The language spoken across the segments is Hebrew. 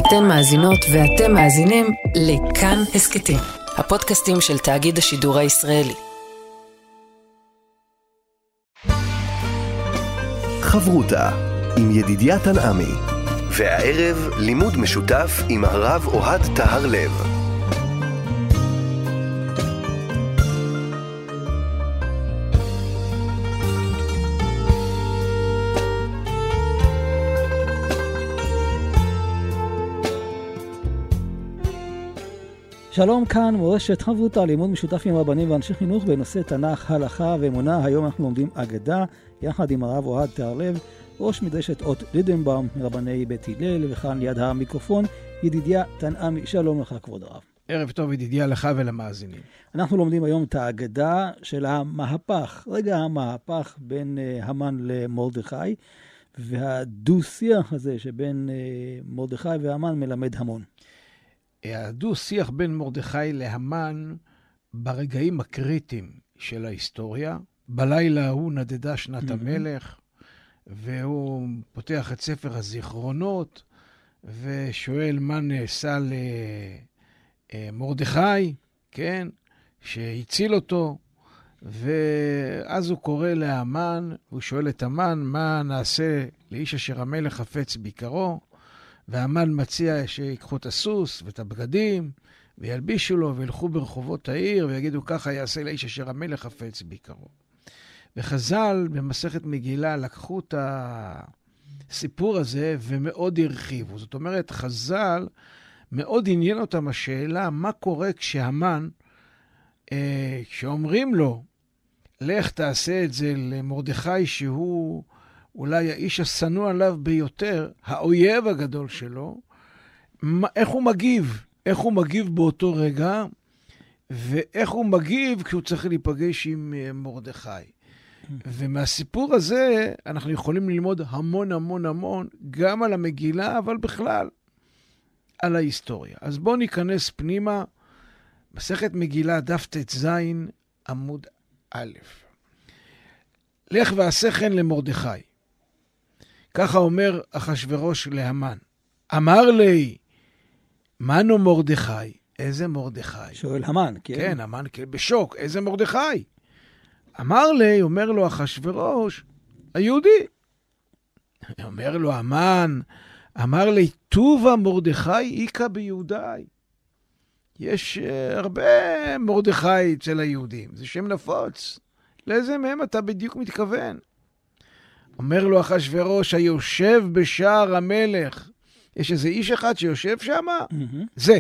אתן מאזינות ואתם מאזינים לכאן הסקטים, הפודקאסטים של תאגיד השידור הישראלי. חברותה עם ידידיה תנעמי, והערב לימוד משותף עם הרב אוהד טהר לב. שלום, כאן מורשת חברותה, לימוד משותף עם רבנים ואנשי חינוך בנושא תנ"ך, הלכה ואמונה. היום אנחנו לומדים אגדה יחד עם הרב אוהד טהר לב, ראש מדרשת אות לידנבאום מרבני בית הלל, וכאן ליד המיקרופון ידידיה תנעמי. שלום לך כבוד הרב. ערב טוב ידידיה לך ולמאזינים. אנחנו לומדים היום את האגדה של המהפך, רגע המהפך בין המן למרדכי, והדו-שיח הזה שבין מרדכי והמן מלמד המון. הדו-שיח בין מרדכי להמן ברגעים הקריטיים של ההיסטוריה. בלילה הוא נדדה שנת המלך, והוא פותח את ספר הזיכרונות, ושואל מה נעשה למרדכי, כן, שהציל אותו, ואז הוא קורא להמן, הוא שואל את המן, מה נעשה לאיש אשר המלך חפץ ביקרו, והמן מציע שיקחו את הסוס ואת הבגדים, וילבישו לו וילכו ברחובות העיר, ויגידו ככה יעשה לאיש אשר המלך חפץ ביקרו. וחז"ל במסכת מגילה לקחו את הסיפור הזה ומאוד הרחיבו. זאת אומרת, חז"ל מאוד עניין אותם השאלה, מה קורה כשהמן, כשאומרים לו, לך תעשה את זה למרדכי שהוא אולי האיש השנוא עליו ביותר, האויב הגדול שלו, איך הוא מגיב? איך הוא מגיב באותו רגע, ואיך הוא מגיב כשהוא צריך להיפגש עם מרדכי. ומהסיפור הזה אנחנו יכולים ללמוד המון המון המון, גם על המגילה, אבל בכלל על ההיסטוריה. אז בואו ניכנס פנימה, מסכת מגילה דף ט"ז עמוד א'. לך ועשה כן למרדכי. ככה אומר אחשוורוש להמן. אמר לי, מנו מרדכי? איזה מרדכי? שואל המן, כן. כן, המן בשוק, איזה מרדכי? אמר לי, אומר לו אחשוורוש, היהודי. אומר לו המן, אמר לי, טובה מרדכי איקה ביהודי. יש הרבה מרדכי אצל היהודים, זה שם נפוץ. לאיזה מהם אתה בדיוק מתכוון? אומר לו אחשוורוש, היושב בשער המלך. יש איזה איש אחד שיושב שם? זה.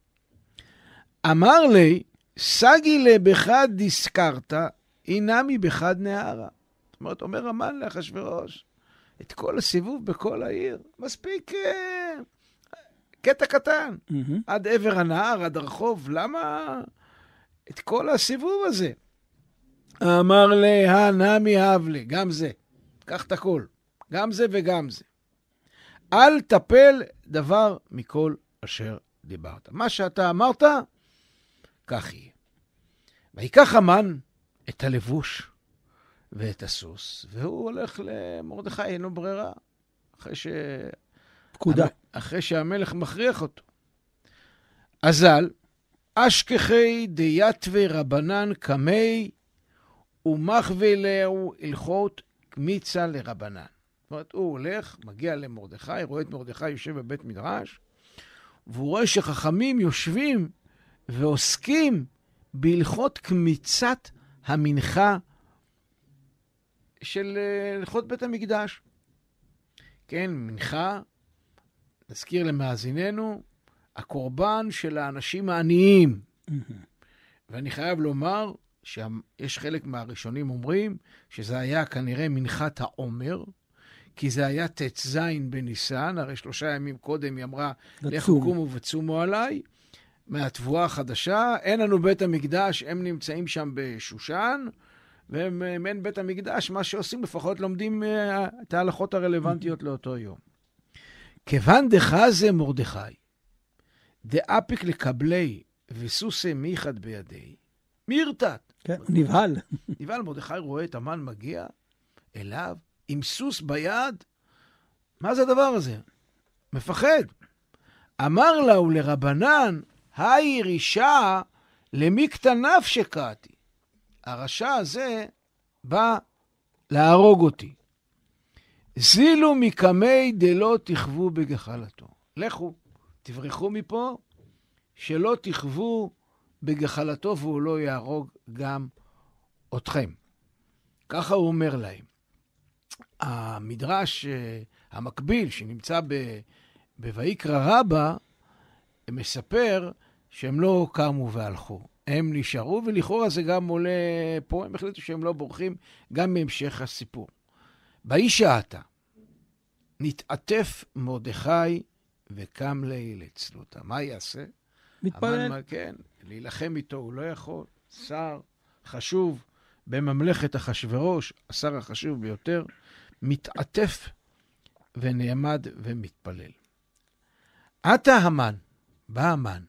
אמר לי, סגי לבחד דיסקרת, אינמי בחד נהרה. זאת אומרת, אומר המן לאחשוורוש, את כל הסיבוב בכל העיר, מספיק קטע קטן. עד עבר הנהר, עד הרחוב, למה את כל הסיבוב הזה? אמר לי, הנמי הבלי, גם זה. קח את הכל, גם זה וגם זה. אל תפל דבר מכל אשר דיברת. מה שאתה אמרת, כך יהיה. ויקח המן את הלבוש ואת הסוס, והוא הולך למרדכי, אין לו ברירה, פקודה. אחרי שהמלך מכריח אותו. אזל, אשכחי דייתווה רבנן קמי, ומחווה להו הלכות קמיצה לרבנן. זאת אומרת, הוא הולך, מגיע למרדכי, רואה את מרדכי יושב בבית מדרש, והוא רואה שחכמים יושבים ועוסקים בהלכות קמיצת המנחה של הלכות בית המקדש. כן, מנחה, נזכיר למאזיננו, הקורבן של האנשים העניים. ואני חייב לומר, שיש חלק מהראשונים אומרים שזה היה כנראה מנחת העומר, כי זה היה ט"ז בניסן, הרי 3 ימים קודם היא אמרה, לכו קומו וצומו עליי, מהתבואה החדשה, אין לנו בית המקדש, הם נמצאים שם בשושן, והם אין בית המקדש, מה שעושים לפחות לומדים את ההלכות הרלוונטיות לאותו יום. כיוון דחזה מרדכי, דאפיק לקבלי וסוסי מיחד בידי, מי ירתת? כן, נבהל. נבהל, מרדכי רואה את המן מגיע אליו עם סוס ביד. מה זה הדבר הזה? מפחד. אמר לה ולרבנן, היי רישה למי קטניו שקעתי. הרשע הזה בא להרוג אותי. זילו מקמי דלא תחוו בגחלתו. לכו, תברחו מפה, שלא תחוו בגחלתו והוא לא יהרוג גם אתכם. ככה הוא אומר להם. המדרש המקביל שנמצא בויקרא רבה, מספר שהם לא קמו והלכו. הם נשארו, ולכאורה זה גם עולה פה, הם החליטו שהם לא בורחים גם מהמשך הסיפור. בהישעתה, נתעטף מרדכי וקם לצלותא. מה יעשה? מתפלל. כן, להילחם איתו הוא לא יכול. שר חשוב בממלכת אחשוורוש, השר החשוב ביותר, מתעטף ונעמד ומתפלל. עתה המן, בא המן,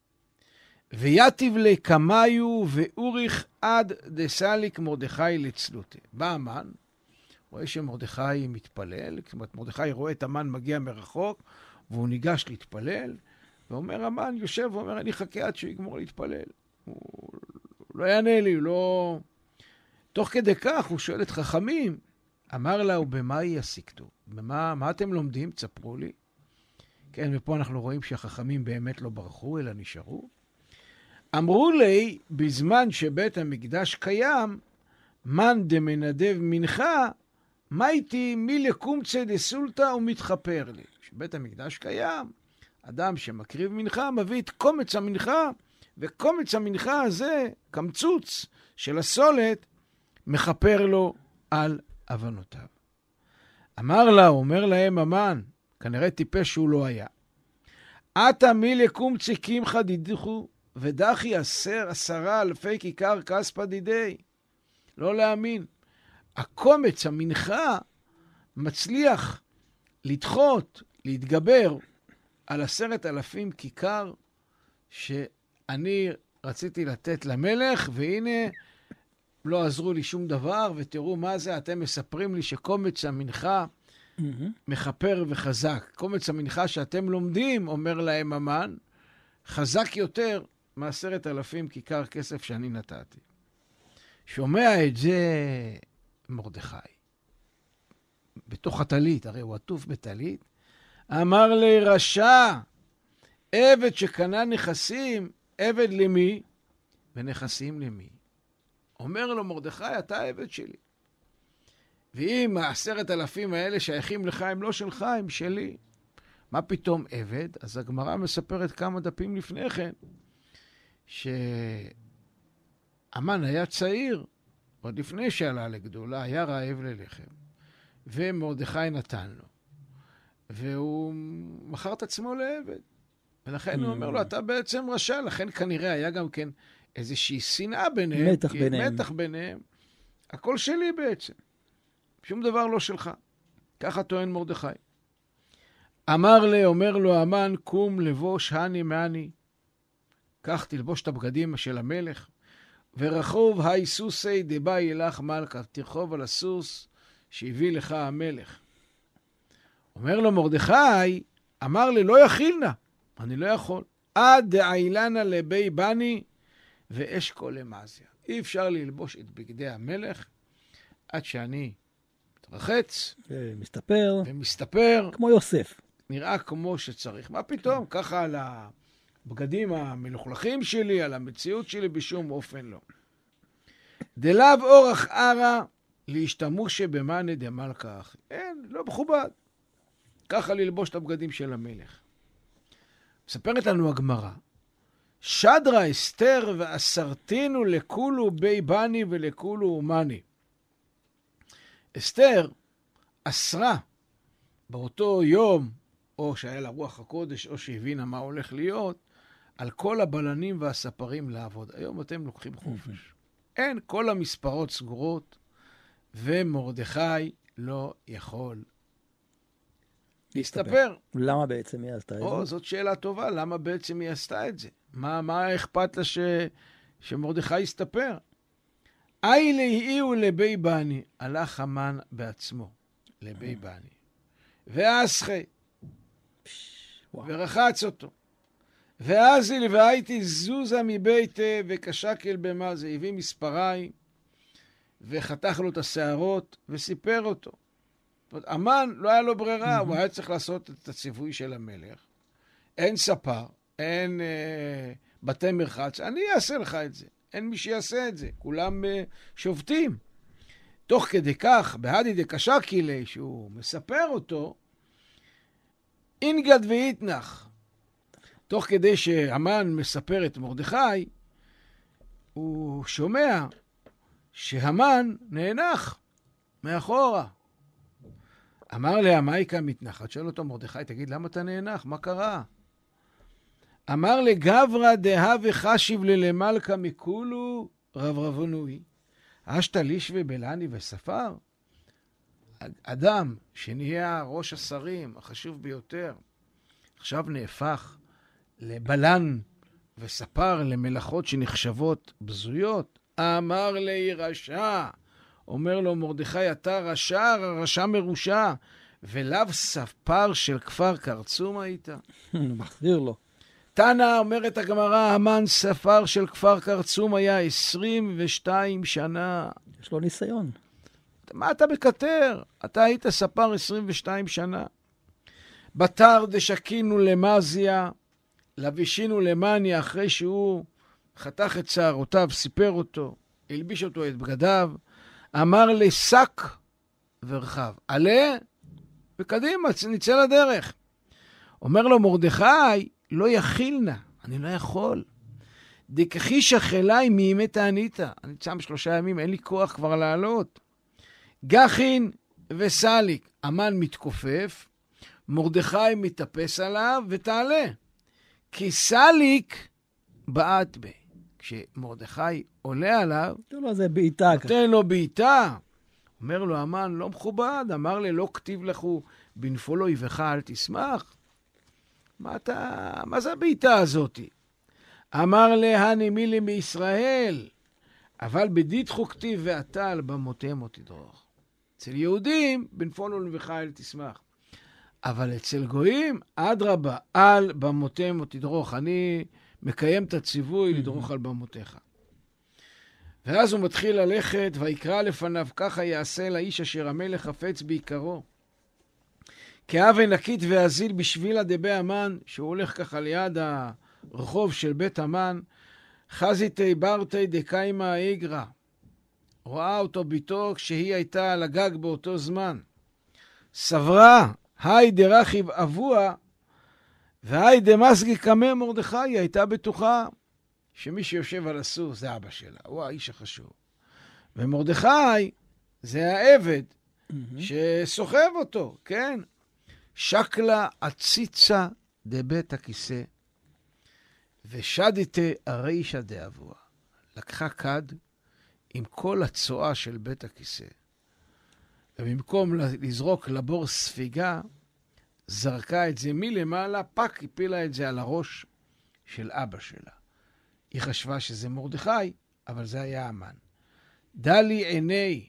ויתיב לקמיו ואוריך עד דסליק מרדכי לצלותא. בא המן, רואה שמרדכי מתפלל, זאת אומרת, מרדכי רואה את המן מגיע מרחוק, והוא ניגש להתפלל, ואומר המן, יושב ואומר, אני חכה עד שהוא יגמור להתפלל. הוא לא יענה לי, הוא לא... תוך כדי כך הוא שואל את חכמים, אמר לה, ובמה יעסיקתו? מה אתם לומדים? תספרו לי. כן, ופה אנחנו רואים שהחכמים באמת לא ברחו, אלא נשארו. אמרו לי, בזמן שבית המקדש קיים, מן דמנדב מנחה, מה איתי מי לקומצא דסולתא ומתחפר לי. שבית המקדש קיים, אדם שמקריב מנחה, מביא את קומץ המנחה, וקומץ המנחה הזה, קמצוץ של הסולת, מחפר לו על אבנותיו. אמר לה, אומר להם המן, כנראה טיפש שהוא לא היה. עתה מי לקומצא קמחא דידכו, ודחי 10,000 כיכר כספא דידי. לא להאמין. הקומץ המנחה מצליח לדחות, להתגבר על 10,000 כיכר שאני רציתי לתת למלך, והנה לא עזרו לי שום דבר, ותראו מה זה, אתם מספרים לי שקומץ המנחה מחפר וחזק. קומץ המנחה שאתם לומדים, אומר להם המן, חזק יותר מ10,000 כיכר כסף שאני נתתי. שומע את זה מרדכי. בתוך הטלית, הרי הוא עטוף בטלית, אמר לי רשע, עבד שקנה נכסים, עבד למי? ונכסים למי? אומר לו מרדכי, אתה עבד שלי. ואם 10,000 האלה שייכים לך, הם לא שלך, הם שלי. מה פתאום עבד? אז הגמרא מספרת כמה דפים לפני כן, שהמן היה צעיר, עוד לפני שעלה לגדולה, היה רעב ללחם, ומרדכי נתן לו, והוא מכר את עצמו לעבד, ולכן הוא אומר לו, אתה בעצם רשע, לכן כנראה היה גם כן איזושהי שנאה ביניהם, מתח ביניהם, הכל שלי בעצם, שום דבר לא שלך, ככה טוען מרדכי. אומר לו המן, קום לבוש הני מעני, כך תלבוש את הבגדים של המלך, ורחוב היי סוסי דבא ילך מלכה, תרחוב על הסוס שהביא לך המלך. אומר לו מרדכי, אמר לי, לא יכיל נא, אני לא יכול. עד דאילנה לבי בני ואש כל למזיה. אי אפשר ללבוש את בגדי המלך עד שאני מתרחץ ומסתפר. כמו יוסף. נראה כמו שצריך. מה פתאום? ככה על הבגדים המלוכלכים שלי, על המציאות שלי, בשום אופן לא. דלאו אורח ערה להשתמושה במאנה דמלכה אחי. אין, לא מכובד. ככה ללבוש את הבגדים של המלך. מספרת לנו הגמרא, שדרה אסתר ואסרתינו לכולו בי בני ולכולו אומני. אסתר אסרה באותו יום, או שהיה לה רוח הקודש, או שהבינה מה הולך להיות, על כל הבלנים והספרים לעבוד. היום אתם לוקחים חופש. אין, כל המספרות סגורות, ומרדכי לא יכול להסתפר. למה בעצם היא עשתה את זה? זאת שאלה טובה, למה בעצם היא עשתה את זה? מה אכפת לה שמרדכי יסתפר? אי להיעו לבי בני, הלך המן בעצמו לבי בני. ואסחי, ורחץ אותו. ואז הלוויתי זוזה מבית וקשקל במזה, הביא מספריים, וחתך לו את השערות, וסיפר אותו. המן לא היה לו ברירה, הוא היה צריך לעשות את הציווי של המלך. אין ספר, אין בתי מרחץ, אני אעשה לך את זה. אין מי שיעשה את זה, כולם שובתים. תוך כדי כך, בהדי דקשקילי, שהוא מספר אותו, אינגד ואיתנח. תוך כדי שהמן מספר את מרדכי, הוא שומע שהמן נאנח מאחורה. אמר לה, מייקה מתנחת, שואל אותו מרדכי, תגיד, למה אתה נאנח? מה קרה? אמר לגברא דהווה חשיב ללמלכה מכולו רב רבנוי. אשתא לישווה בלני וספר? אדם שנהיה ראש השרים החשוב ביותר, עכשיו נהפך לבלן וספר למלאכות שנחשבות בזויות. אמר לי רשע, אומר לו מרדכי, אתה רשע, רשע מרושע, ולאו ספר של כפר קרצום היית? מחזיר לו. תנא, אומרת הגמרא, המן ספר של כפר קרצום היה 22 שנה. יש לו ניסיון. מה אתה מקטר? אתה היית ספר 22 שנה. בתר דשקינו למזיה, לבישינו למניה, אחרי שהוא חתך את שערותיו, סיפר אותו, הלביש אותו את בגדיו, אמר לי שק ורחב, עלה וקדימה, נצא לדרך. אומר לו מרדכי, לא יכילנה, אני לא יכול. דכחיש אכלי מימי תענית, אני צם 3 ימים, אין לי כוח כבר לעלות. גחין וסליק, המן מתכופף, מרדכי מתאפס עליו ותעלה. כי סליק בעט בי. כשמרדכי עולה עליו, זה בעיטה. נותן לו בעיטה. אומר לו המן, לא מכובד, אמר לי, לא כתיב לכו בנפול אויבך אל תשמח. מה זה הבעיטה הזאת? אמר להני מילי מישראל, אבל בדיתחו כתיב ואתה על במותם או תדרוך. אצל יהודים, בנפול אויבך אל תשמח. אבל אצל גויים, אדרבה, על במותם או תדרוך. אני מקיים את הציווי לדרוך על במותיך. ואז הוא מתחיל ללכת, ויקרא לפניו, ככה יעשה לאיש אשר המלך חפץ בעיקרו. כאבן נקית ואזיל בשביל דבי המן, שהוא הולך ככה ליד הרחוב של בית המן, חזיתי ברתי דקיימה איגרא. רואה אותו ביתו כשהיא הייתה על הגג באותו זמן. סברה, היי דרחיב אבוה, והי דמסגי קמא מרדכי, היא הייתה בטוחה שמי שיושב על הסוס זה אבא שלה, הוא האיש החשוב. ומרדכי זה העבד שסוחב אותו, כן? שקלה עציצה דבית הכיסא, ושדתה הרישה דאבוה. לקחה כד עם כל הצועה של בית הכיסא, ובמקום לזרוק לבור ספיגה, זרקה את זה מלמעלה, פק, הפילה את זה על הראש של אבא שלה. היא חשבה שזה מרדכי, אבל זה היה המן. דלי עיני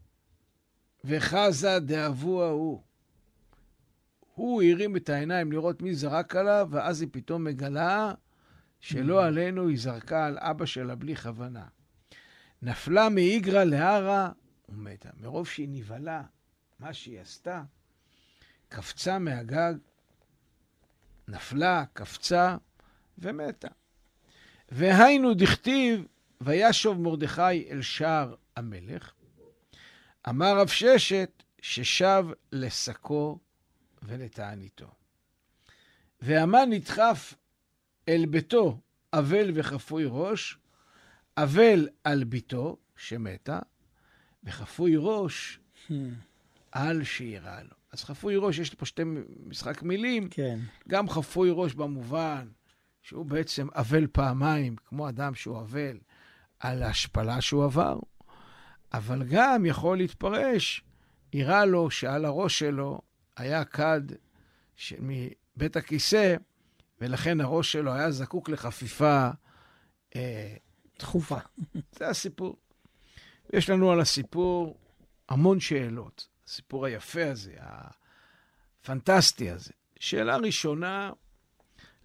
וחזה דאבוה הוא. הוא הרים את העיניים לראות מי זרק עליו, ואז היא פתאום מגלה שלא עלינו, היא זרקה על אבא שלה בלי כוונה. נפלה מאיגרא להרה ומתה. מרוב שהיא נבהלה, מה שהיא עשתה, קפצה מהגג, נפלה, קפצה ומתה. והיינו דכתיב, וישוב מרדכי אל שער המלך, אמר רב ששת ששב לשקו ולתעניתו. והמן נדחף אל ביתו אבל וחפוי ראש, אבל על ביתו שמתה, וחפוי ראש על שירה לו. אז חפוי ראש, יש פה שתי משחק מילים, כן. גם חפוי ראש במובן שהוא בעצם אבל פעמיים, כמו אדם שהוא אבל על ההשפלה שהוא עבר, אבל גם יכול להתפרש, יראה לו שעל הראש שלו היה כד מבית הכיסא, ולכן הראש שלו היה זקוק לחפיפה דחופה. זה הסיפור. יש לנו על הסיפור המון שאלות. הסיפור היפה הזה, הפנטסטי הזה. שאלה ראשונה,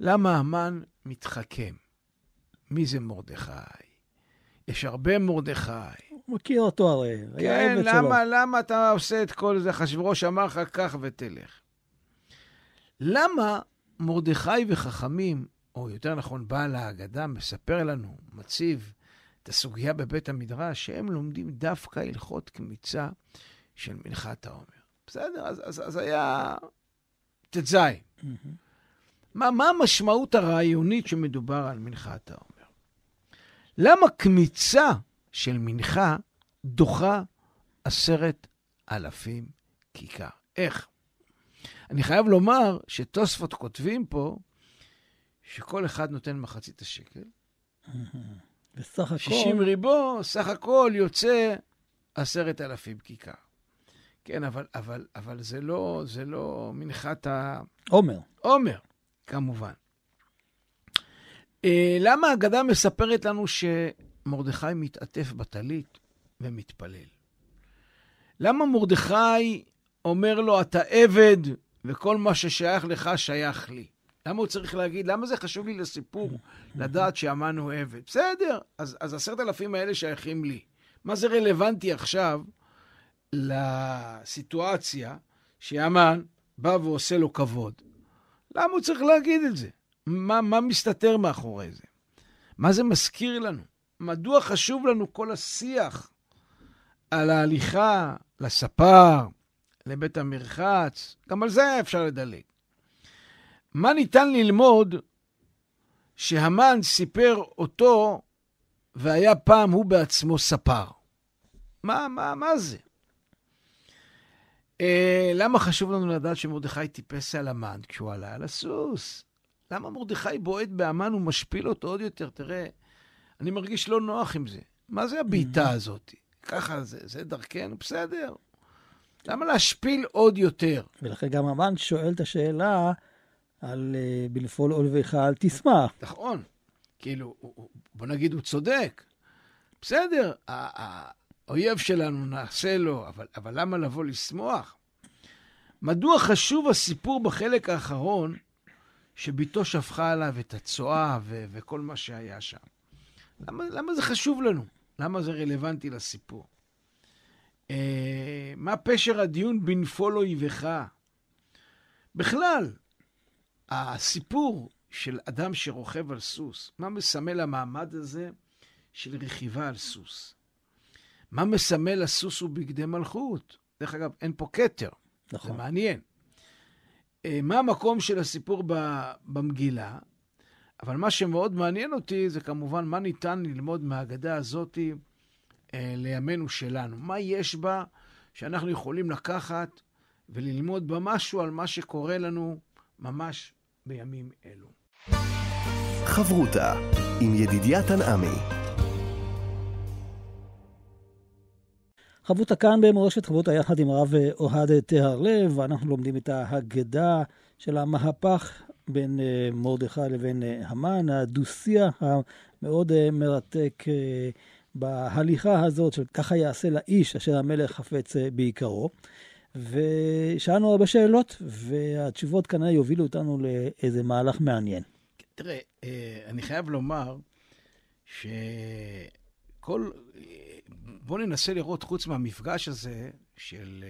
למה המן מתחכם? מי זה מרדכי? יש הרבה מרדכי. הוא מכיר אותו הרי. כן, למה אתה עושה את כל זה? אחשוורוש אמר לך כך ותלך. למה מרדכי וחכמים, או יותר נכון בעל ההגדה, מספר לנו, מציב את הסוגיה בבית המדרש, שהם לומדים דווקא הלכות קמיצה של מנחת העומר. בסדר? אז היה תז. מה המשמעות הרעיונית שמדובר על מנחת העומר? למה קמיצה של מנחה דוחה 10,000 כיכר? איך? אני חייב לומר שתוספות כותבים פה שכל אחד נותן מחצית השקל. בסך הכל... 60 ריבו, סך הכל יוצא 10,000 כיכר. כן, אבל זה לא מנחת העומר, כמובן. למה ההגדה מספרת לנו שמרדכי מתעטף בטלית ומתפלל? למה מרדכי אומר לו, אתה עבד וכל מה ששייך לך שייך לי? למה הוא צריך להגיד, למה זה חשוב לי לסיפור, לדעת שהמן הוא עבד? בסדר, אז 10,000 האלה שייכים לי. מה זה רלוונטי עכשיו לסיטואציה שהמן בא ועושה לו כבוד? למה הוא צריך להגיד את זה? מה מסתתר מאחורי זה? מה זה מזכיר לנו? מדוע חשוב לנו כל השיח על ההליכה לספר, לבית המרחץ? גם על זה אפשר לדלג. מה ניתן ללמוד שהמן סיפר אותו והיה פעם הוא בעצמו ספר? מה זה? למה חשוב לנו לדעת שמרדכי טיפס על המן כשהוא עלה על הסוס? למה מרדכי בועט באמן ומשפיל אותו עוד יותר? תראה, אני מרגיש לא נוח עם זה. מה זה הביתה הזאת? ככה זה דרכנו, בסדר. למה להשפיל עוד יותר? ולכן גם המן שואל את השאלה על בנפול אויביך אל תשמח. נכון. כאילו, בוא נגיד, הוא צודק. בסדר, האויב שלנו נעשה לו, אבל למה לבוא לשמוח? מדוע חשוב הסיפור בחלק האחרון, שביתו שפכה עליו את הצועה וכל מה שהיה שם? למה זה חשוב לנו? למה זה רלוונטי לסיפור? מה פשר הדיון בנפול אויביך? בכלל, הסיפור של אדם שרוכב על סוס, מה מסמל המעמד הזה של רכיבה על סוס? מה מסמל הסוס ובגדי מלכות? דרך אגב, אין פה כתר. נכון. זה מעניין. מה המקום של הסיפור במגילה? אבל מה שמאוד מעניין אותי זה כמובן מה ניתן ללמוד מההגדה הזאת לימינו שלנו. מה יש בה שאנחנו יכולים לקחת וללמוד בה משהו על מה שקורה לנו ממש בימים אלו. חברותה עם ידידיה תנעמי. חברותה כאן במורשת חברותה יחד עם הרב אוהד תהרלב, ואנחנו לומדים את ההגדה של המהפך בין מרדכי לבין המן, הדו-שיח המאוד מרתק בהליכה הזאת של ככה יעשה לאיש אשר המלך חפץ בעיקרו. ושאלנו הרבה שאלות, והתשובות כנראה יובילו אותנו לאיזה מהלך מעניין. תראה, אני חייב לומר שכל... בוא ננסה לראות חוץ מהמפגש הזה של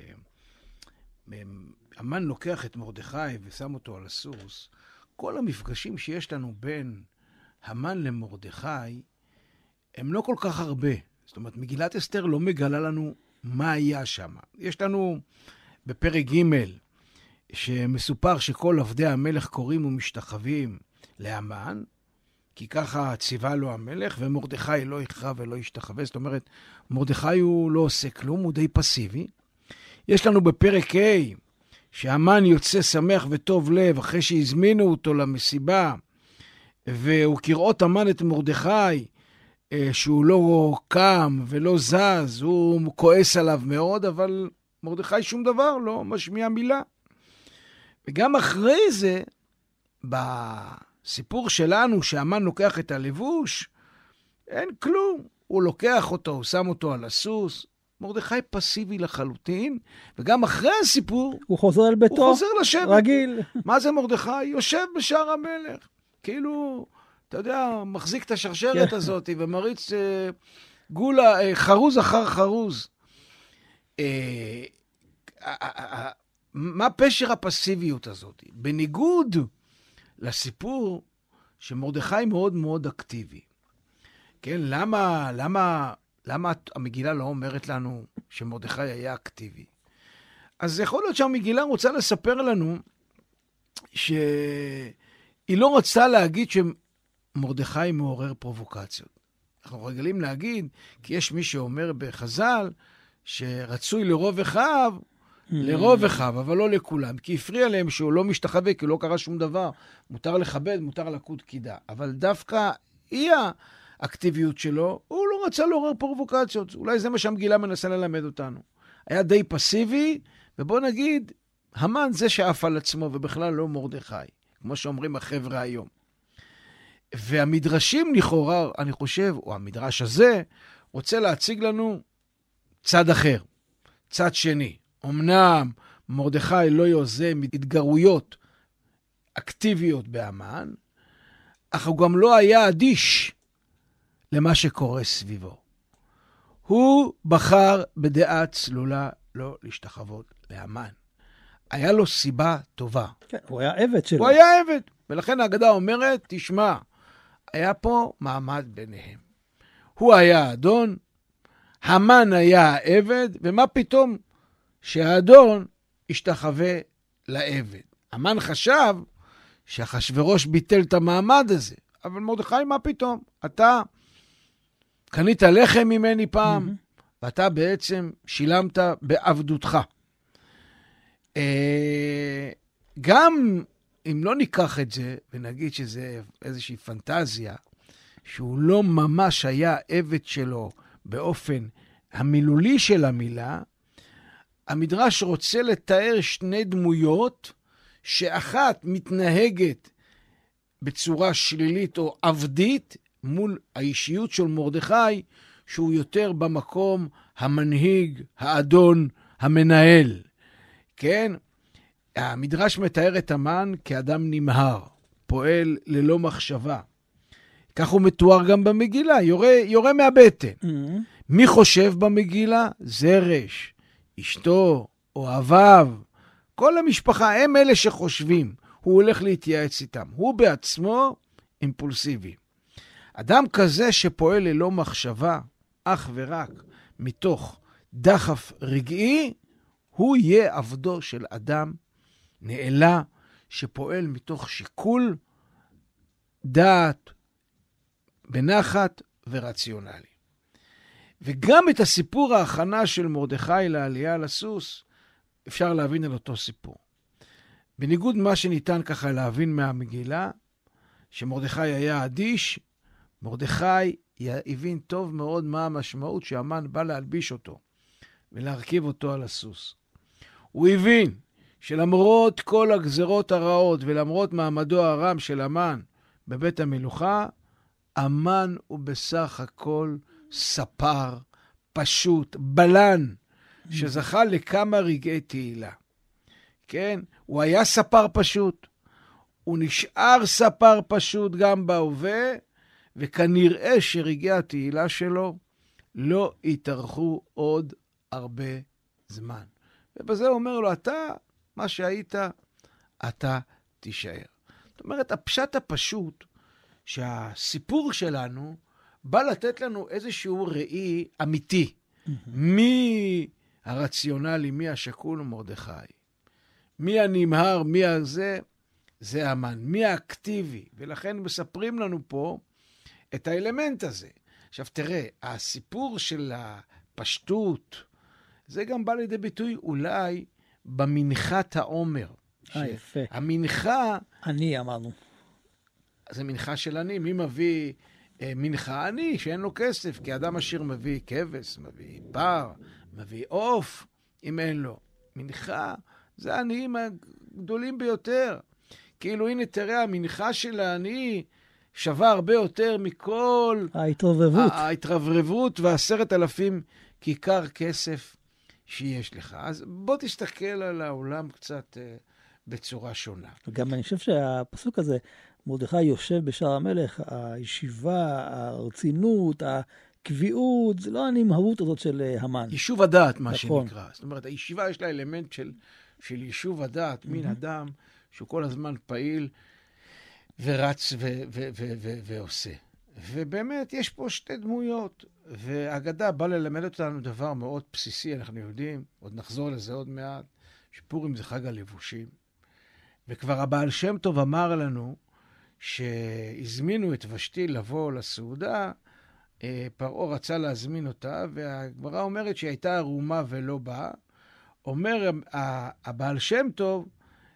המן לוקח את מרדכי ושם אותו על הסוס, כל המפגשים שיש לנו בין המן למרדכי הם לא כל כך הרבה. זאת אומרת, מגילת אסתר לא מגלה לנו מה היה שם. יש לנו בפרק ג' שמסופר שכל עבדי המלך קוראים ומשתחווים להמן, כי ככה ציווה לו המלך, ומרדכי לא יכרע ולא ישתחווה. זאת אומרת, מרדכי הוא לא עושה כלום, הוא די פסיבי. יש לנו בפרק ה' שהמן יוצא שמח וטוב לב אחרי שהזמינו אותו למסיבה, והוא כראות המן את מרדכי, שהוא לא קם ולא זז, הוא כועס עליו מאוד, אבל מרדכי שום דבר לא משמיע מילה. וגם אחרי זה, בסיפור שלנו שהמן לוקח את הלבוש, אין כלום. הוא לוקח אותו, הוא שם אותו על הסוס, מרדכי פסיבי לחלוטין, וגם אחרי הסיפור, הוא חוזר אל ביתו, הוא חוזר לשבת. רגיל. מה זה מרדכי? יושב בשער המלך. כאילו, אתה יודע, מחזיק את השרשרת הזאת, ומריץ גולה, חרוז אחר חרוז. מה פשר הפסיביות הזאת? בניגוד לסיפור שמרדכי מאוד מאוד אקטיבי. כן, למה המגילה לא אומרת לנו שמרדכי היה אקטיבי? אז יכול להיות שהמגילה רוצה לספר לנו שהיא לא רצתה להגיד שמרדכי מעורר פרובוקציות. אנחנו רגילים להגיד, כי יש מי שאומר בחז"ל, שרצוי לרוב אחיו, לרוב אחיו, אבל לא לכולם, כי הפריע להם שהוא לא משתחווה, כי לא קרה שום דבר. מותר לכבד, מותר לקוד קידה. אבל דווקא האקטיביות שלו, הוא לא רצה לעורר פרובוקציות. אולי זה מה שהמגילה מנסה ללמד אותנו. היה די פסיבי, ובוא נגיד, המן זה שאף על עצמו, ובכלל לא מרדכי, כמו שאומרים החבר'ה היום. והמדרשים לכאורה, אני חושב, או המדרש הזה, רוצה להציג לנו צד אחר, צד שני. אמנם מרדכי לא יוזם התגרויות אקטיביות בהמן, אך הוא גם לא היה אדיש למה שקורה סביבו. הוא בחר בדעה צלולה לא להשתחוות להמן. היה לו סיבה טובה. כן, הוא היה עבד שלו. הוא היה עבד, ולכן ההגדה אומרת, תשמע, היה פה מעמד ביניהם. הוא היה האדון, המן היה העבד, ומה פתאום שהאדון השתחווה לעבד. המן חשב שאחשוורוש ביטל את המעמד הזה, אבל מרדכי, מה פתאום? אתה קנית לחם ממני פעם, ואתה בעצם שילמת בעבדותך. גם אם לא ניקח את זה, ונגיד שזה איזושהי פנטזיה, שהוא לא ממש היה עבד שלו באופן המילולי של המילה, המדרש רוצה לתאר שני דמויות, שאחת מתנהגת בצורה שלילית או עבדית, מול האישיות של מרדכי, שהוא יותר במקום המנהיג, האדון, המנהל. כן? המדרש מתאר את המן כאדם נמהר, פועל ללא מחשבה. כך הוא מתואר גם במגילה, יורה מהבטן. מי חושב במגילה? זרש, אשתו, אוהביו, כל המשפחה, הם אלה שחושבים. הוא הולך להתייעץ איתם. הוא בעצמו אימפולסיבי. אדם כזה שפועל ללא מחשבה, אך ורק מתוך דחף רגעי, הוא יהיה עבדו של אדם נעלה, שפועל מתוך שיקול דעת, בנחת ורציונלי. וגם את הסיפור ההכנה של מרדכי לעלייה לסוס, אפשר להבין על אותו סיפור. בניגוד מה שניתן ככה להבין מהמגילה, שמרדכי היה אדיש, מרדכי הבין טוב מאוד מה המשמעות שהמן בא להלביש אותו, ולהרכיב אותו על הסוס. הוא הבין שלמרות כל הגזרות הרעות, ולמרות מעמדו הרם של המן בבית המלוכה, המן הוא בסך הכל ספר, פשוט, בלן, שזכה לכמה רגעי תהילה. כן? הוא היה ספר פשוט. הוא נשאר ספר פשוט גם בהווה, וכנראה שרגעי התהילה שלו לא יתארכו עוד הרבה זמן. ובזה הוא אומר לו, אתה, מה שהיית, אתה תישאר. זאת אומרת, הפשט הפשוט, שהסיפור שלנו בא לתת לנו איזשהו ראי אמיתי. מי הרציונלי, מי השקול ומרדכי. מי הנמהר, מי הזה, זה המן. מי האקטיבי. ולכן מספרים לנו פה את האלמנט הזה. עכשיו תראה, הסיפור של הפשטות, זה גם בא לידי ביטוי אולי במנחת העומר. יפה. המנחה... אני אמרנו. זה מנחה של אני. מי מביא מנחה? אני, שאין לו כסף. כי אדם עשיר מביא כבש, מביא פר, מביא עוף, אם אין לו. מנחה זה העניים הגדולים ביותר. כאילו, הנה תראה, המנחה של העני שווה הרבה יותר מכל... ההתרברבות ו10,000 כיכר כסף שיש לך. אז בוא תסתכל על העולם קצת בצורה שונה. גם אני חושב שהפסוק הזה, מרדכי יושב בשער המלך, הישיבה, הרצינות, הקביעות, זה לא הנמהרות הזאת של המן. יישוב הדעת, מה נכון. שנקרא. זאת אומרת, הישיבה יש לה אלמנט של יישוב הדעת, מין אדם שהוא כל הזמן פעיל ורץ ועושה. ובאמת, יש פה שתי דמויות, והאגדה באה ללמד אותנו דבר מאוד בסיסי, אנחנו יודעים, עוד נחזור לזה עוד מעט, שפורים זה חג הלבושים. וכבר הבעל שם טוב אמר לנו, שהזמינו את ושתי לבוא לסעודה, פרעה רצה להזמין אותה, והגמרא אומרת שהיא הייתה ערומה ולא באה. אומר הבעל שם טוב,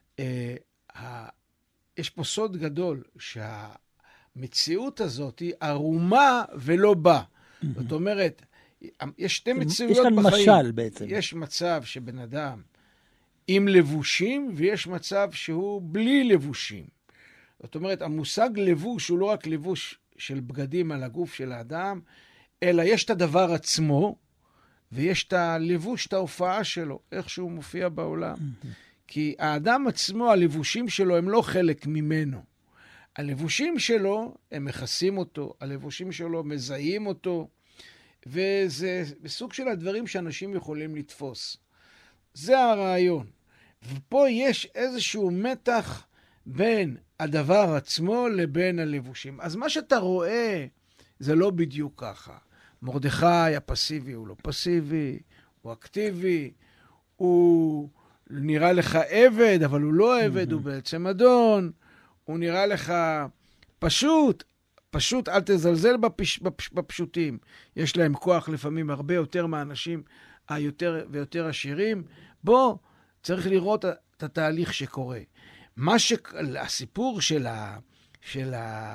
יש פה סוד גדול, שהמציאות הזאת היא ערומה ולא באה. זאת אומרת, יש שתי מציאויות בחיים. יש כאן משל בעצם. יש מצב שבן אדם עם לבושים, ויש מצב שהוא בלי לבושים. זאת אומרת, המושג לבוש הוא לא רק לבוש של בגדים על הגוף של האדם, אלא יש את הדבר עצמו, ויש את הלבוש, את ההופעה שלו, איך שהוא מופיע בעולם. כי האדם עצמו, הלבושים שלו הם לא חלק ממנו. הלבושים שלו, הם מכסים אותו, הלבושים שלו מזהים אותו, וזה בסוג של הדברים שאנשים יכולים לתפוס. זה הרעיון. ופה יש איזשהו מתח בין הדבר עצמו לבין הלבושים. אז מה שאתה רואה זה לא בדיוק ככה. מרדכי הפסיבי הוא לא פסיבי, הוא אקטיבי, הוא נראה לך עבד, אבל הוא לא עבד, הוא בעצם אדון, הוא נראה לך פשוט אל תזלזל בפשוטים. יש להם כוח לפעמים הרבה יותר מהאנשים היותר ויותר עשירים. בוא, צריך לראות את התהליך שקורה. הסיפור של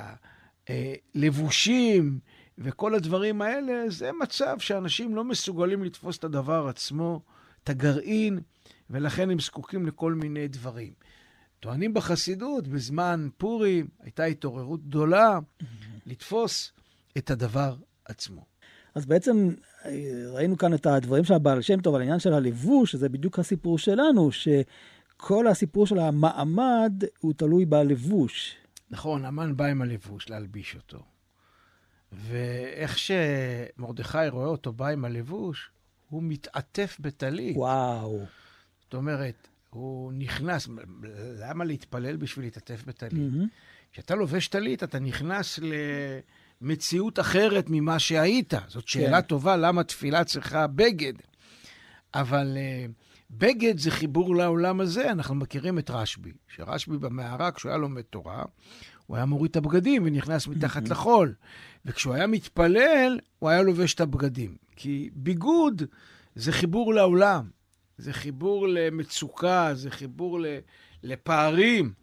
הלבושים וכל הדברים האלה, זה מצב שאנשים לא מסוגלים לתפוס את הדבר עצמו, את הגרעין, ולכן הם זקוקים לכל מיני דברים. טוענים בחסידות, בזמן פורים, הייתה התעוררות גדולה לתפוס את הדבר עצמו. אז בעצם ראינו כאן את הדברים של הבעל שם טוב, על העניין של הלבוש, שזה בדיוק הסיפור שלנו, שכל הסיפור של המעמד הוא תלוי בלבוש. נכון, המן בא עם הלבוש, להלביש אותו. ואיך שמרדכי רואה אותו בא עם הלבוש, הוא מתעטף בטלית. וואו. זאת אומרת, הוא נכנס, למה להתפלל בשביל להתעטף בטלית? כשאתה לובש טלית, אתה נכנס למציאות אחרת ממה שהיית. זאת שאלה טובה, למה תפילה צריכה בגד? אבל בגד זה חיבור לעולם הזה. אנחנו מכירים את רשב"י, שרשב"י במערה, כשהוא היה לומד תורה, הוא היה מוריד את הבגדים ונכנס מתחת לחול. וכשהוא היה מתפלל, הוא היה לובש את הבגדים. כי ביגוד זה חיבור לעולם. זה חיבור למצוקה, זה חיבור לפערים.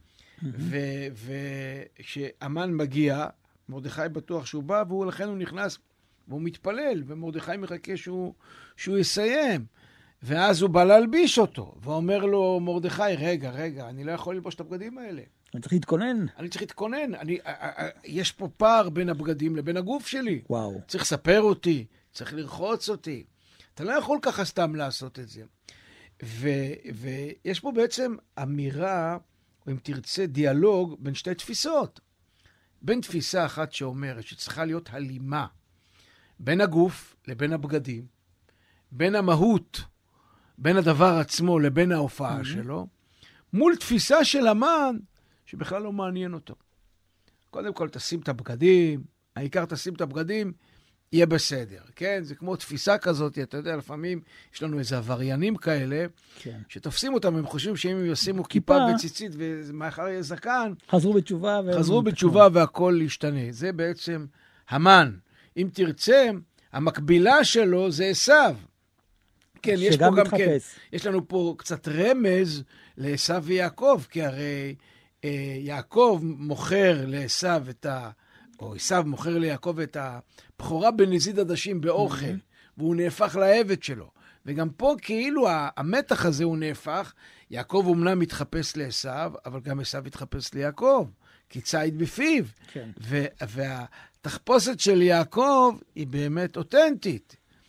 וכשאמן מגיע, מרדכי בטוח שהוא בא, ולכן הוא נכנס והוא מתפלל, ומרדכי מחכה שהוא יסיים. ואז הוא בא להלביש אותו, ואומר לו מרדכי, רגע, אני לא יכול ללבוש את הבגדים האלה. אני צריך להתכונן. אני צריך להתכונן. יש פה פער בין הבגדים לבין הגוף שלי. וואו. צריך לספר אותי, צריך לרחוץ אותי. אתה לא יכול ככה סתם לעשות את זה. ויש פה בעצם אמירה, או אם תרצה, דיאלוג בין שתי תפיסות. בין תפיסה אחת שאומרת שצריכה להיות הלימה בין הגוף לבין הבגדים, בין המהות, בין הדבר עצמו לבין ההופעה שלו, מול תפיסה של המן שבכלל לא מעניין אותו. קודם כל תשים את הבגדים, העיקר תשים את הבגדים, יהיה בסדר, כן? זה כמו תפיסה כזאת, אתה יודע, לפעמים יש לנו איזה עבריינים כאלה, כן. שתופסים אותם, הם חושבים שאם הם ישימו כיפה וציצית ומאחר יהיה זקן, חזרו בתשובה והכל ישתנה. זה בעצם המן. אם תרצה, המקבילה שלו זה עשיו. כן, יש פה גם כן, יש לנו פה קצת רמז לעשיו ויעקב, כי הרי יעקב מוכר לעשיו או עשיו מוכר ליעקב את הבכורה בנזיד עדשים באוכל, והוא נהפך לעבד שלו. וגם פה כאילו המתח הזה הוא נהפך, יעקב אומנם מתחפש לעשיו, אבל גם עשיו מתחפש ליעקב, כי ציד בפיו. כן. והתחפושת של יעקב היא באמת אותנטית.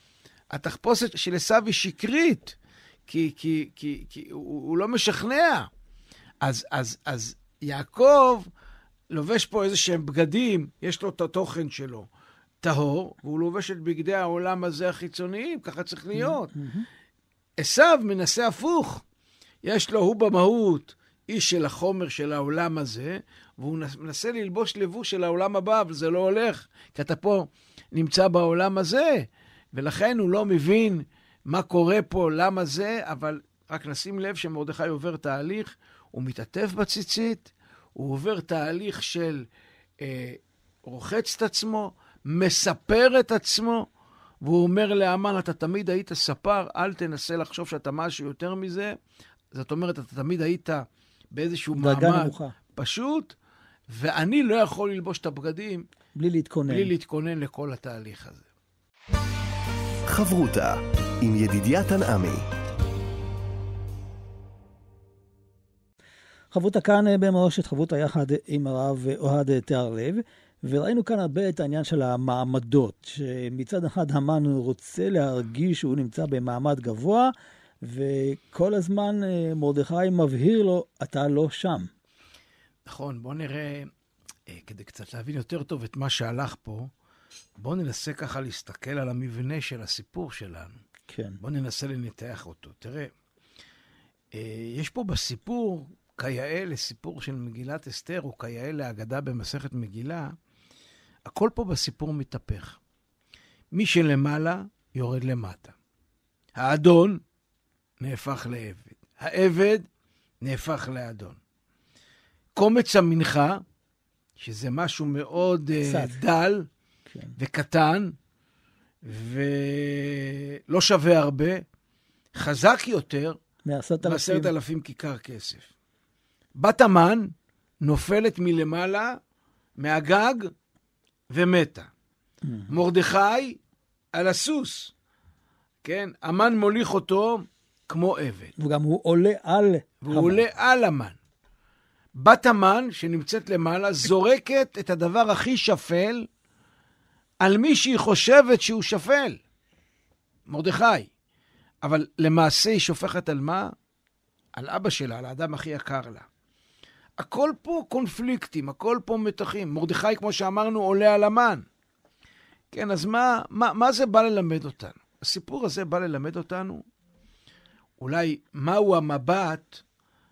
התחפושת של עשיו היא שקרית, כי הוא לא משכנע. אז יעקב לובש פה איזה שהם בגדים, יש לו את התוכן שלו, טהור, והוא לובש את בגדי העולם הזה החיצוניים, ככה צריך להיות. עשיו מנסה הפוך. יש לו, הוא במהות, איש של החומר של העולם הזה, והוא מנסה ללבוש לבוש של העולם הבא, אבל זה לא הולך, כי אתה פה נמצא בעולם הזה, ולכן הוא לא מבין מה קורה פה, למה זה, אבל רק נשים לב שמרדכי עובר תהליך, הוא מתעטף בציצית, הוא עובר תהליך של רוחץ את עצמו, מספר את עצמו, והוא אומר להמן, אתה תמיד היית ספר, אל תנסה לחשוב שאתה משהו יותר מזה. זאת אומרת, אתה תמיד היית באיזשהו מעמד פשוט, ואני לא יכול ללבוש את הבגדים בלי להתכונן לכל התהליך הזה. חברותה עם ידידיה תנעמי. חברותה כאן במורשת, חברותה יחד עם הרב אוהד תיארלב, וראינו כאן הרבה את העניין של המעמדות, שמצד אחד המן רוצה להרגיש שהוא נמצא במעמד גבוה, וכל הזמן מרדכי מבהיר לו, אתה לא שם. נכון, בוא נראה, כדי קצת להבין יותר טוב את מה שהלך פה, בוא ננסה ככה להסתכל על המבנה של הסיפור שלנו. כן. בוא ננסה לנתח אותו. תראה, יש פה בסיפור, כיאה לסיפור של מגילת אסתר, או כיאה להגדה במסכת מגילה, הכל פה בסיפור מתהפך. מי שלמעלה יורד למטה. האדון נהפך לעבד. העבד נהפך לאדון. קומץ המנחה, שזה משהו מאוד דל כן. וקטן, ולא שווה הרבה, חזק יותר, 10,000 כיכר כסף. בת המן נופלת מלמעלה, מהגג, ומתה. מרדכי על הסוס. כן? המן מוליך אותו כמו עבד. וגם הוא עולה על והוא עולה על המן. בת המן שנמצאת למעלה זורקת את הדבר הכי שפל על מי שהיא חושבת שהוא שפל. מרדכי. אבל למעשה היא שופכת על מה? על אבא שלה, על האדם הכי יקר לה. הכל פה קונפליקטים, הכל פה מתחים. מרדכי, כמו שאמרנו, עולה על המן. כן, אז מה זה בא ללמד אותנו? הסיפור הזה בא ללמד אותנו, אולי מהו המבט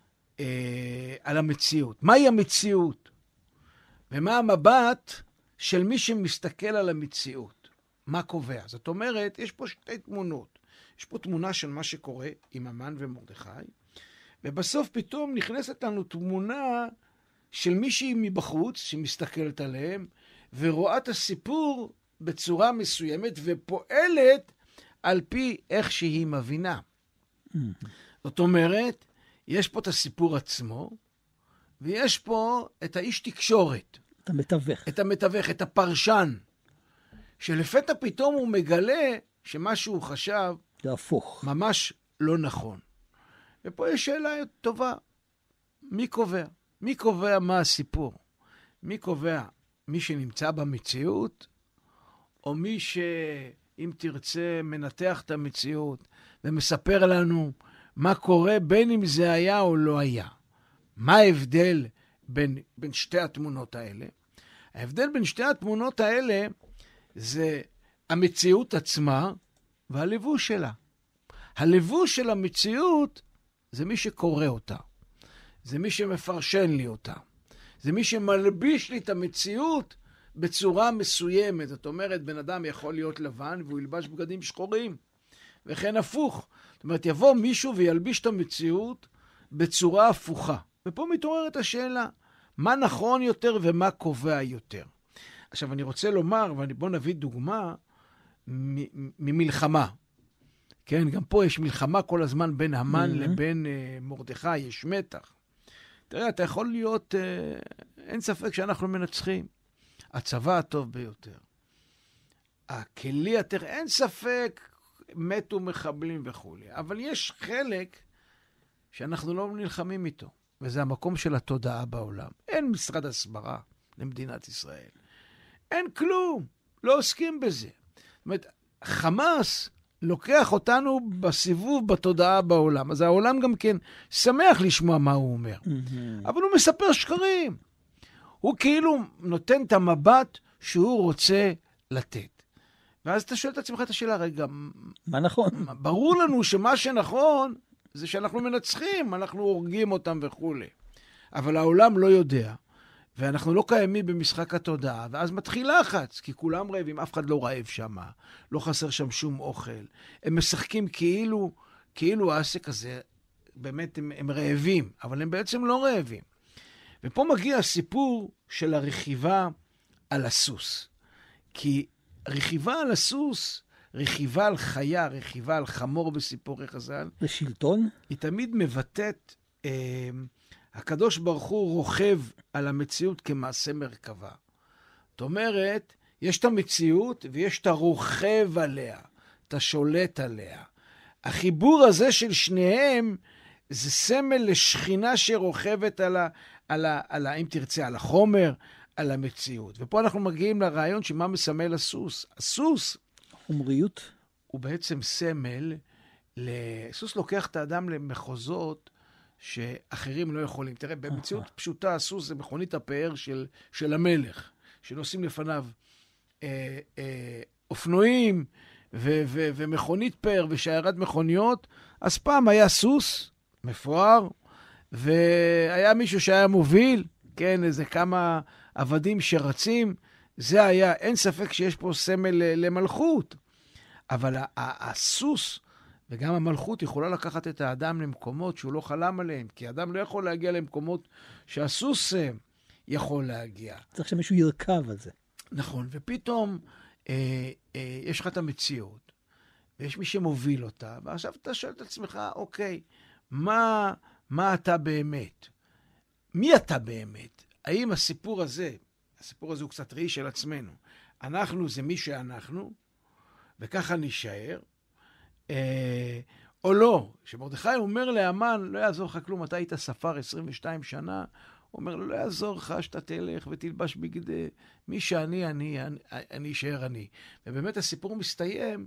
על המציאות. מהי המציאות? ומה המבט של מי שמסתכל על המציאות? מה קובע? זאת אומרת, יש פה שתי תמונות. יש פה תמונה של מה שקורה עם המן ומרדכי, ובסוף פתאום נכנסת לנו תמונה של מישהי מבחוץ שמסתכלת עליהם, ורואה את הסיפור בצורה מסוימת, ופועלת על פי איך שהיא מבינה. זאת אומרת, יש פה את הסיפור עצמו, ויש פה את האיש תקשורת. את המתווך, את הפרשן, שלפתע פתאום הוא מגלה שמה שהוא חשב, זה הפוך. ממש לא נכון. ופה יש שאלה טובה. מי קובע? מי קובע מה הסיפור? מי קובע? מי שנמצא במציאות, או מי שאם תרצה מנתח את המציאות, ומספר לנו מה קורה בין אם זה היה או לא היה. מה ההבדל בין שתי התמונות האלה? ההבדל בין שתי התמונות האלה זה המציאות עצמה והלבוש שלה. הלבוש של המציאות זה מי שקורא אותה. זה מי שמפרשן לי אותה. זה מי שמלביש לי את המציאות בצורה מסוימת. זאת אומרת, בן אדם יכול להיות לבן והוא ילבש בגדים שחורים. וכן הפוך. זאת אומרת, יבוא מישהו וילביש את המציאות בצורה הפוכה. ופה מתעוררת השאלה, מה נכון יותר ומה קובע יותר. עכשיו, אני רוצה לומר, ובוא נביא דוגמה ממלחמה. כן, גם פה יש מלחמה כל הזמן בין המן לבין מרדכי, יש מתח. תראה, אתה יכול להיות, אין ספק שאנחנו מנצחים. הצבא הטוב ביותר. הכלי, אין ספק, מתו מחבלים וכו'. אבל יש חלק שאנחנו לא נלחמים איתו, וזה המקום של התודעה בעולם. אין משרד הסברה למדינת ישראל. אין כלום, לא עוסקים בזה. זאת אומרת, חמאס לוקח אותנו בסיבוב בתודעה בעולם. אז העולם גם כן שמח לשמוע מה הוא אומר. אבל הוא מספר שקרים. הוא כאילו נותן את המבט שהוא רוצה לתת. ואז אתה שואל את עצמך את השאלה, רגע, מה נכון? ברור לנו שמה שנכון זה שאנחנו מנצחים, אנחנו הורגים אותם וכו'. אבל העולם לא יודע. ואנחנו לא קיימים במשחק התודעה, ואז מתחיל לחץ, כי כולם רעבים, אף אחד לא רעב שם, לא חסר שם שום אוכל. הם משחקים כאילו העסק הזה, באמת הם רעבים, אבל הם בעצם לא רעבים. ופה מגיע הסיפור של הרכיבה על הסוס. כי רכיבה על הסוס, רכיבה על חיה, רכיבה על חמור בסיפורי חז"ל, זה שלטון? היא תמיד מבטאת... הקדוש ברוך הוא רוכב על המציאות כמעשה מרכבה. זאת אומרת, יש את המציאות ויש את הרוכב עליה, אתה שולט עליה. החיבור הזה של שניהם זה סמל לשכינה שרוכבת אם תרצה, על החומר, על המציאות. ופה אנחנו מגיעים לרעיון שמה מסמל הסוס. הסוס, חומריות, הוא בעצם סמל, סוס לוקח את האדם למחוזות, שאחרים לא יכולים. תראה, במציאות פשוטה, הסוס זה מכונית הפאר של המלך, שנוסעים לפניו אופנועים ומכונית פאר ושיירת מכוניות. אז פעם היה סוס מפואר, והיה מישהו שהיה מוביל, כן, איזה כמה עבדים שרצים. זה היה, אין ספק שיש פה סמל למלכות. אבל הסוס וגם המלכות יכולה לקחת את האדם למקומות שהוא לא חלם עליהם, כי האדם לא יכול להגיע למקומות שהסוס יכול להגיע. צריך שמישהו ירכב על זה. נכון, ופתאום יש לך את המציאות, ויש מי שמוביל אותה, ועכשיו אתה שואל את עצמך, אוקיי, מה אתה באמת? מי אתה באמת? האם הסיפור הזה הוא קצת ראי של עצמנו, אנחנו זה מי שאנחנו, וככה נשאר, או לא, שמרדכי אומר להמן, לא יעזור לך כלום, אתה היית ספר 22 שנה, הוא אומר לו, לא יעזור לך שאתה תלך ותלבש בגדי, מי שאני, אני אשאר אני. ובאמת הסיפור מסתיים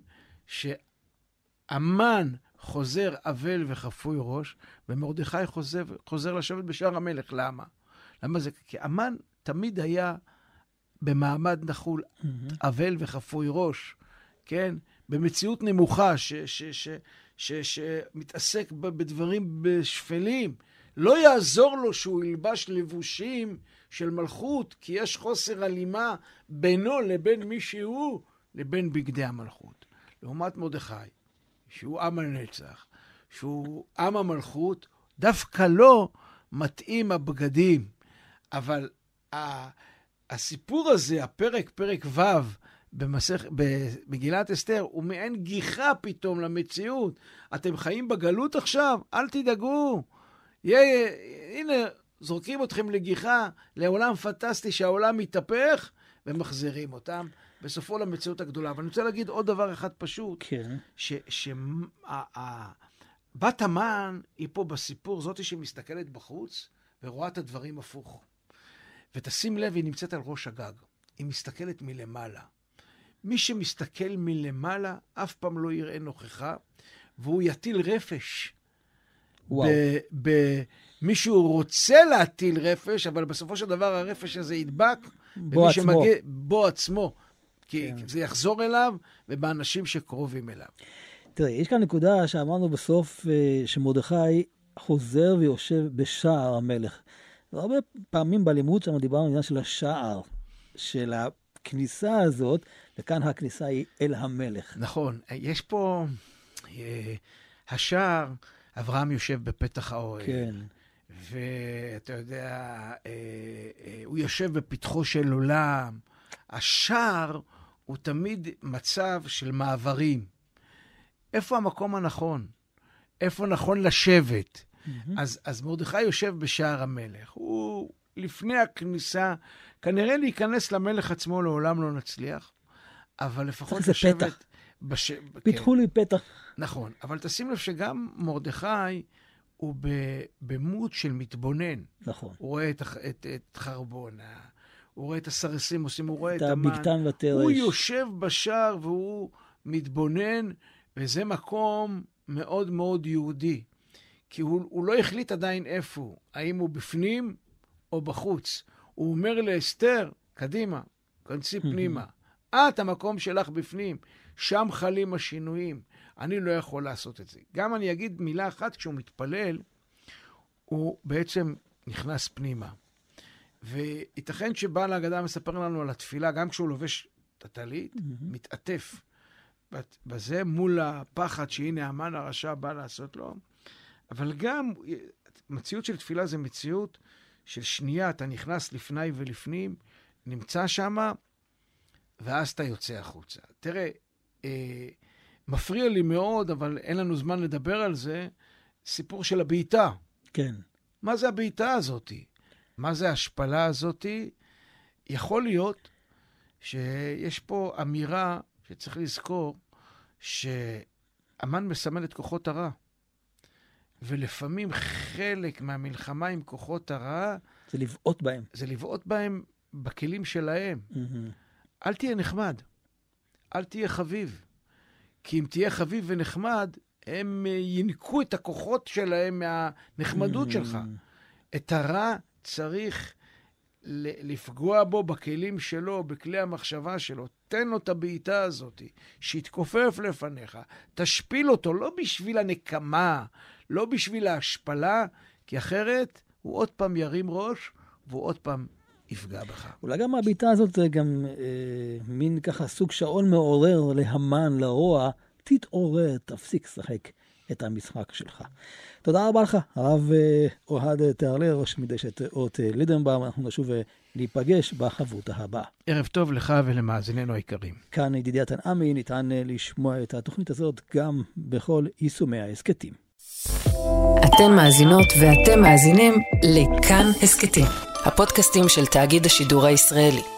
שהמן חוזר אבל וחפוי ראש, ומרדכי חוזר לשבת בשער המלך. למה? למה זה? כי המן תמיד היה במעמד נחול, אבל וחפוי ראש, כן? במציאות נמוכה, שמתעסק בדברים בשפלים. לא יעזור לו שהוא ילבש לבושים של מלכות, כי יש חוסר הלימה בינו לבין מי שהוא, לבין בגדי המלכות. לעומת מרדכי, שהוא עם הנצח, שהוא עם המלכות, דווקא לא מתאים הבגדים. אבל הסיפור הזה, פרק ו' במגילת אסתר, הוא מעין גיחה פתאום למציאות. אתם חיים בגלות עכשיו? אל תדאגו. הנה, זורקים אתכם לגיחה, לעולם פנטסטי שהעולם מתהפך, ומחזירים אותם בסופו למציאות הגדולה. אבל אני רוצה להגיד עוד דבר אחד פשוט, כן. בת המן היא פה בסיפור, זאת שמסתכלת בחוץ, ורואה את הדברים הפוך. ותשים לב, היא נמצאת על ראש הגג. היא מסתכלת מלמעלה. מי שמסתכל מלמעלה, אף פעם לא יראה נוכחה, והוא יטיל רפש. מישהו רוצה להטיל רפש, אבל בסופו של דבר הרפש הזה ידבק, בו עצמו. כי זה יחזור אליו, ובאנשים שקרובים אליו. תראה, יש כאן נקודה שאמרנו בסוף, שמרדכי חוזר ויושב בשער המלך. והרבה פעמים בלימוד שם דיברנו על עניין של השער, של הכניסה הזאת, וכאן הכניסה היא אל המלך. נכון, יש פה, השער, אברהם יושב בפתח האוהל. כן. ואתה יודע, הוא יושב בפתחו של עולם. השער הוא תמיד מצב של מעברים. איפה המקום הנכון? איפה נכון לשבת? אז מרדכי יושב בשער המלך. הוא לפני הכניסה, כנראה להיכנס למלך עצמו לעולם לא נצליח, אבל לפחות לשבת... פיתחו לי פתח. נכון, אבל תשים לב שגם מרדכי הוא במות של מתבונן. נכון. הוא רואה את חרבונה, הוא רואה את הסרסים עושים, הוא רואה את המן. הוא יושב בשער והוא מתבונן וזה מקום מאוד מאוד יהודי, כי הוא לא החליט עדיין איפה, האם הוא בפנים או בחוץ. הוא אומר לאסתר, קדימה, כנסי פנימה. את המקום שלך בפנים, שם חלים השינויים. אני לא יכול לעשות את זה. גם אני אגיד מילה אחת, כשהוא מתפלל, הוא בעצם נכנס פנימה. וייתכן שבעל ההגדה מספר לנו על התפילה, גם כשהוא לובש את הטלית, מתעטף בזה מול הפחד שהנה המן הרשע בא לעשות לו. אבל גם מציאות של תפילה זה מציאות של שנייה, אתה נכנס לפני ולפנים, נמצא שם, ואז אתה יוצא החוצה. תראה, מפריע לי מאוד, אבל אין לנו זמן לדבר על זה, סיפור של הבעיטה. כן. מה זה הבעיטה הזאת? מה זה ההשפלה הזאת? יכול להיות שיש פה אמירה שצריך לזכור, שהמן מסמן את כוחות הרע. ולפעמים חלק מהמלחמה עם כוחות הרע, זה לבעוט בהם. זה לבעוט בהם בכלים שלהם. אל תהיה נחמד. אל תהיה חביב. כי אם תהיה חביב ונחמד, הם ינקו את הכוחות שלהם מהנחמדות שלך. את הרע צריך לפגוע בו בכלים שלו, בכלי המחשבה שלו. תן לו את הבעיטה הזאת, שיתכופף לפניך. תשפיל אותו, לא בשביל הנקמה, לא בשביל ההשפלה, כי אחרת הוא עוד פעם ירים ראש, והוא עוד פעם יפגע בך. אולי גם הבעיטה הזאת זה גם מין ככה סוג שעון מעורר להמן, לרוע, תתעורר, תפסיק לשחק את המשחק שלך. תודה רבה לך, הרב אוהד תהרלר, ראש מדרשת אות לידנבאום. אנחנו נשוב להיפגש בחברותה הבאה. ערב טוב לך ולמאזיננו היקרים. כאן ידידיה תנעמי, ניתן לשמוע את התוכנית הזאת גם בכל יישומי ההסכתים. אתן מאזינות ואתם מאזינים לכאן הסכתים, הפודקאסטים של תאגיד השידור הישראלי.